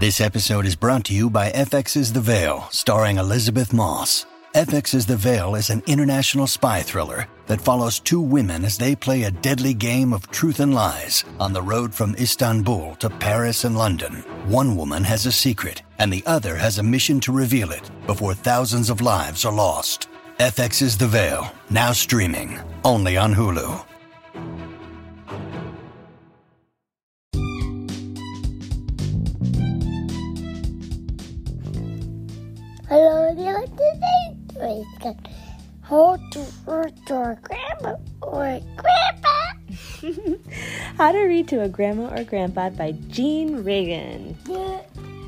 This episode is brought to you by FX's The Veil, starring Elizabeth Moss. FX's The Veil is an international spy thriller that follows two women as they play a deadly game of truth and lies on the road from Istanbul to Paris and London. One woman has a secret, and the other has a mission to reveal it before thousands of lives are lost. FX's The Veil, now streaming, only on Hulu. Hello, dear. Today's story is How to Read to a Grandma or Grandpa. How to Read to a Grandma or Grandpa by Jean Regan. Yeah.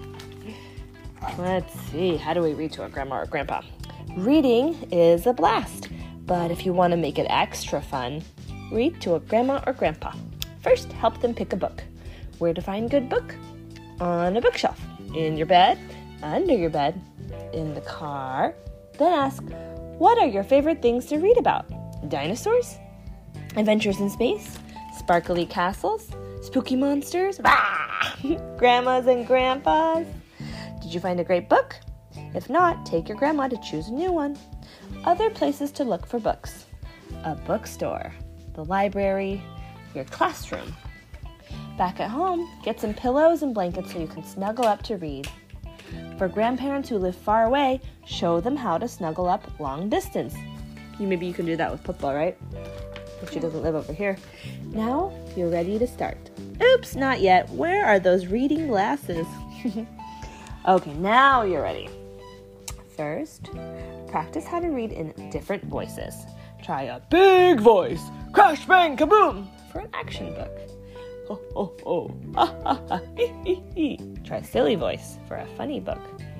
Let's see, how do we read to a grandma or grandpa? Reading is a blast, but if you want to make it extra fun, read to a grandma or grandpa. First, help them pick a book. Where to find good book? On a bookshelf. In your bed, under your bed, in the car. Then ask, what are your favorite things to read about? Dinosaurs? Adventures in space? Sparkly castles? Spooky monsters? Grandmas and grandpas? Did you find a great book? If not, take your grandma to choose a new one. Other places to look for books. A bookstore, the library, your classroom. Back at home, get some pillows and blankets so you can snuggle up to read. For grandparents who live far away, show them how to snuggle up long distance. Maybe you can do that with Papa, right? If she doesn't live over here. Now, you're ready to start. Oops, not yet. Where are those reading glasses? Okay, now you're ready. First, practice how to read in different voices. Try a big voice, crash, bang, kaboom, for an action book. Ho, ho, ho, ha, ha, ha, hee, hee, hee. Try a silly voice for a funny book.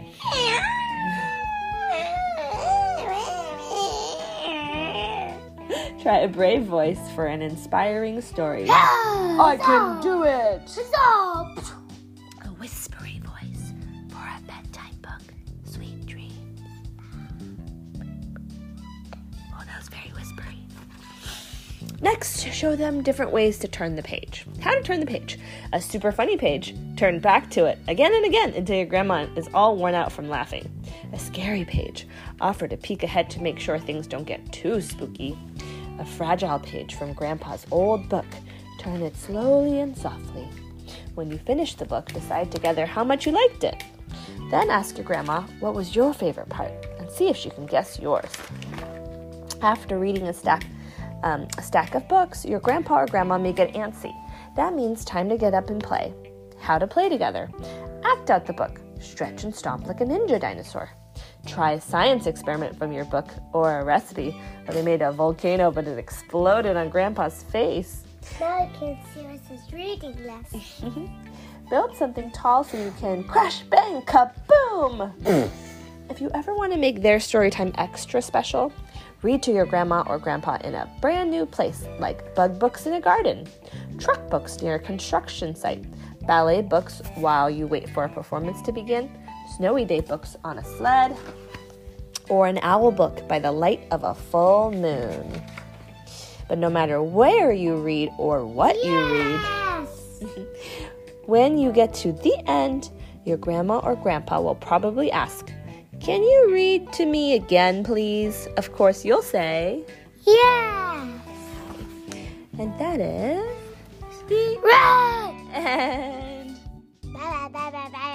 Try a brave voice for an inspiring story. I can do it! Stop! A whispery voice for a bedtime book. Sweet dreams. Oh, that was very whispery. Next, show them different ways to turn the page. How to turn the page. A super funny page. Turn back to it again and again until your grandma is all worn out from laughing. A scary page. Offer to peek ahead to make sure things don't get too spooky. A fragile page from Grandpa's old book. Turn it slowly and softly. When you finish the book, decide together how much you liked it. Then ask your grandma what was your favorite part and see if she can guess yours. After reading a stack of books, your grandpa or grandma may get antsy. That means time to get up and play. How to play together. Act out the book. Stretch and stomp like a ninja dinosaur. Try a science experiment from your book or a recipe where they made a volcano but it exploded on Grandpa's face. Now I can see us reading glasses. Build something tall so you can crash, bang, kaboom! If you ever want to make their story time extra special, read to your grandma or grandpa in a brand new place like bug books in a garden, truck books near a construction site, ballet books while you wait for a performance to begin, snowy day books on a sled, or an owl book by the light of a full moon. But no matter where you read or what you read, when you get to the end, your grandma or grandpa will probably ask, "Can you read to me again, please?" Of course, you'll say, Yes! and that is Right! and Bye, bye, bye, bye, bye.